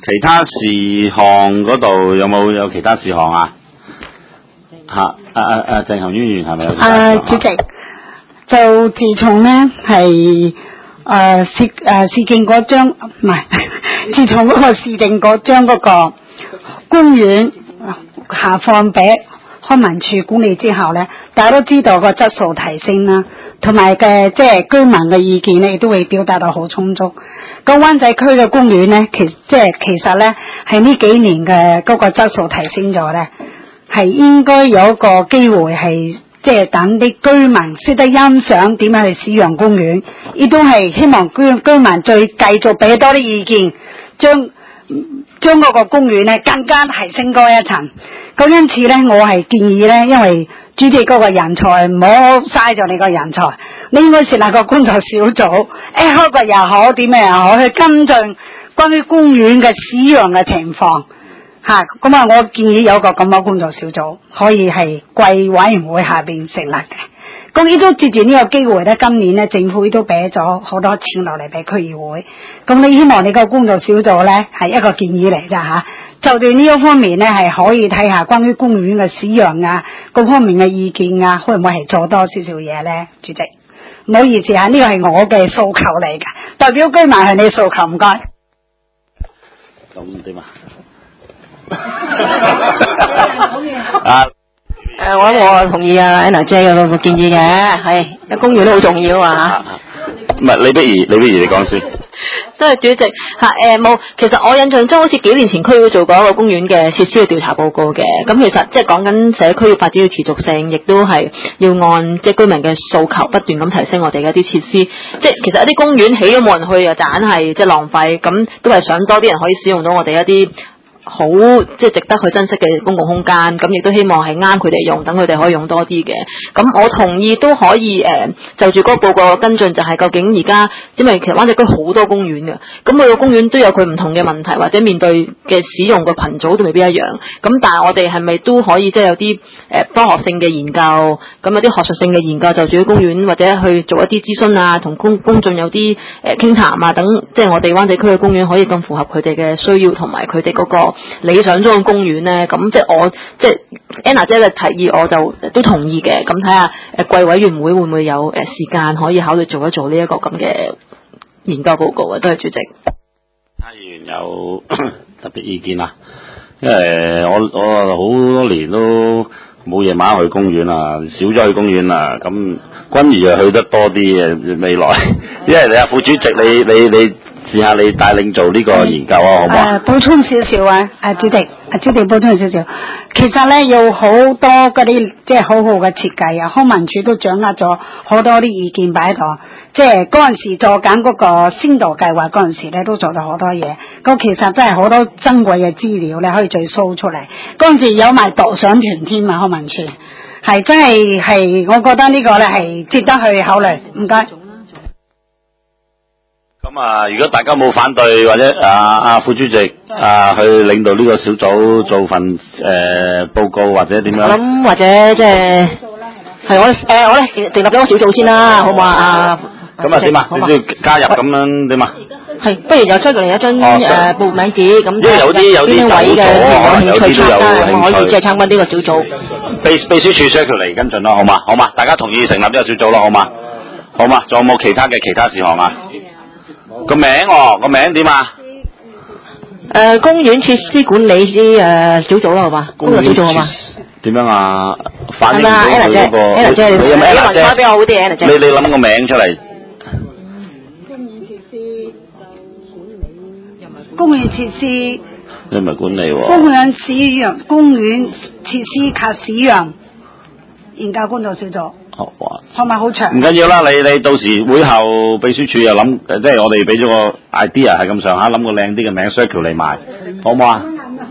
其他事項嗰度有其他事項啊？鄭恒淵議員係咪有其他事項？ 主席，就自從呢係市建局將唔係，自從嗰個市政局將嗰個公園下放俾康文署管理之後呢，大家都知道個質素提升啦，同埋嘅即係居民嘅意見呢，亦都會表達到好充足。咁灣仔區嘅公園呢，其實呢係呢幾年嘅嗰個質素提升咗呢，係應該有一個機會係即係等啲居民識得欣賞點樣去使用公園，亦都係希望居民再繼續俾多啲意見，將嗰個公園咧更加提升高一層。咁因此咧，我係建議咧，因為主席嗰個人才唔好嘥咗你個人才，你應該設立個工作小組，開個又好，點樣又好，去跟進關於公園嘅使用嘅情況。咁我建議有個咁嘅工作小組，可以係貴委員會下邊成立嘅。咁亦都接住呢個機會咧，今年咧政府亦都俾咗好多錢落嚟俾區議會。咁你希望你個工作小組咧係一個建議嚟咋吓？就對呢一方面咧係可以睇下關於公園嘅使用啊，各方面嘅意見啊，會唔會係做多少少嘢咧？主席，唔好意思啊，呢個係我嘅訴求嚟嘅，代表居民向你訴求，唔該。 咁點啊？ 我同意啊 Anna 姐嘅個建議嘅，係公園都好重要啊。 唔係，你不如你講先。 多謝主席冇，其實我印象中好似幾年前區會做過一個公園嘅設施嘅調查報告嘅，咁其實即係講緊社區嘅發展要持續性，亦都係要按即係居民嘅訴求不斷咁提升我哋嘅一啲設施，即係其實一啲公園起咗冇人去啊，就硬係即係浪費，咁都係想多啲人可以使用到我哋一啲好即係值得去珍惜嘅公共空間，咁亦都希望係啱佢哋用，等佢哋可以用多啲嘅。咁我同意都可以就住嗰個報告跟進，就係究竟而家因為其實灣仔區好多公園嘅，咁每個公園都有佢唔同嘅問題，或者面對嘅使用嘅群組都未必一樣。咁但係我哋係咪都可以即係有啲科學性嘅研究，咁有啲學術性嘅研究就住啲公園，或者去做一啲諮詢啊，同公眾有啲傾談啊，等即係我哋灣仔區嘅公園可以更符合佢哋嘅需要同埋佢哋嗰個理想中嘅公園咧。咁即係我即係 Anna 姐嘅提議，我就都同意嘅。咁睇下貴委員會會唔會有時間可以考慮做一做呢一個咁嘅研究報告啊？多謝主席。 其他議員有特別意見啊？因為我好多年都冇夜晚去公園啦，少咗去公園啦。咁君怡又去得多啲嘅未來，因為你副主席你試下你帶領做呢個研究啊，好唔好啊？ 補充少少啊，主席補充少少。其實咧有好多嗰啲即係好好嘅設計啊，康文署都掌握咗好多啲意見擺喺度。即係嗰陣時做緊嗰個先導計劃嗰陣時咧，都做咗好多嘢。咁其實真係好多珍貴嘅資料咧，可以再 show 出嚟。嗰陣時有埋導賞團添啊，康文署係真係，我覺得呢個咧係值得去考慮。唔該。 咁啊，如果大家冇反對，或者副主席去領導呢個小組做份報告或者點樣？ 咁或者即係我哋成立咗個小組先啦，好唔好啊？ 咁啊點啊？你要加入咁樣點啊？係， 不如就出嚟一張報名紙，咁因為有啲位嘅有興趣參加，可以即係參加呢個小組。 秘書處 circle 嚟跟進咯，好嘛？大家同意成立呢個小組咯，好嘛？仲有冇其他事項啊？個名點啊？ 公園設施管理小組啦，好嘛？公園小組好嘛？ 點樣啊？反映到佢嗰個 ，Anna姐，你有冇文比較好啲，Anna姐？ 你諗個名出嚟。 公園設施。 你唔係管理喎。 公園設施及使用研究工作小組。係咪好長？ 唔緊要啦，你到時會後秘書處又諗，即係我哋俾咗個 idea 係咁上下，諗個靚啲嘅名 circle 嚟埋，好唔好啊？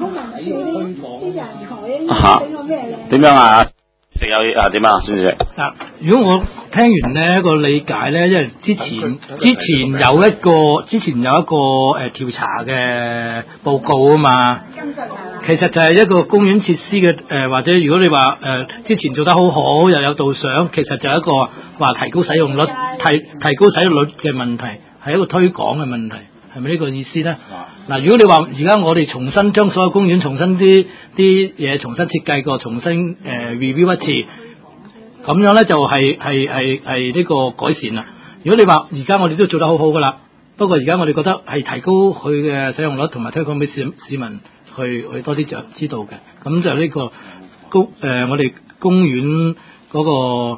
點樣啊？食有點啊？孫主席。 如果我聽完呢個理解咧，因為之前有一個調查嘅報告啊嘛，其實就係一個公園設施嘅或者如果你話之前做得好好又有導賞，其實就係一個話提高使用率嘅問題，係一個推廣嘅問題， 係咪呢個意思咧？嗱，如果你話而家我哋重新將所有公園重新啲嘢重新設計過，重新review 一次，咁樣咧就係呢個改善啦。如果你話而家我哋都做得好好噶啦，不過而家我哋覺得係提高佢嘅使用率同埋推廣俾市民去多啲就知道嘅，咁就呢個我哋公園嗰個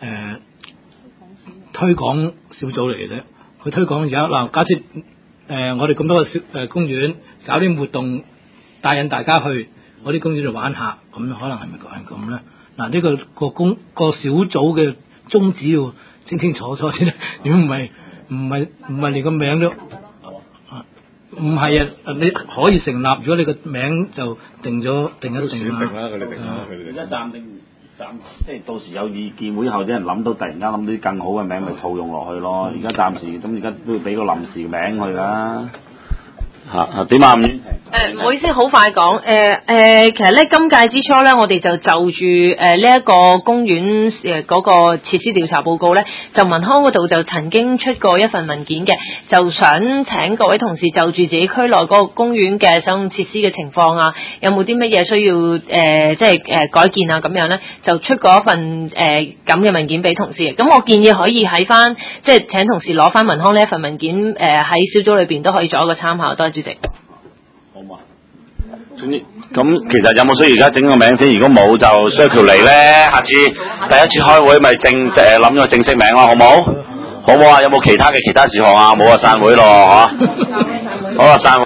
推廣小組嚟嘅啫。佢推廣而家嗱，假設我哋咁多個公園搞啲活動，帶引大家去嗰啲公園度玩下，咁可能係咪係咁咧？嗱，呢個小組嘅宗旨要清清楚楚先，如果唔係連個名都唔係啊！你可以成立，如果你個名就定咗定啦，佢哋定啦。 而家暫即係到時有意見會後啲人諗到，突然間諗到啲更好嘅名，咪套用落去咯。而家暫時咁，而家都要俾個臨時名佢啦。點啊？ 唔好意思，好快講。其實咧，今屆之初咧，我哋就住呢一個公園嗰個設施調查報告咧，就民康嗰度就曾經出過一份文件嘅，就想請各位同事就住自己區內嗰個公園嘅使用設施嘅情況啊，有冇啲乜嘢需要改建啊咁樣咧，就出過一份咁嘅文件俾同事。咁我建議可以喺翻即係請同事攞翻民康呢一份文件喺小組裏邊都可以做一個參考。多謝主席。 好嘛？總之咁，其實有冇需要而家整個名先？如果冇就 circle 嚟咧，下次第一次開會咪諗咗個正式名咯，好冇？好冇啊？有冇其他事項啊？冇啊，散會咯，嚇！好啊，散會。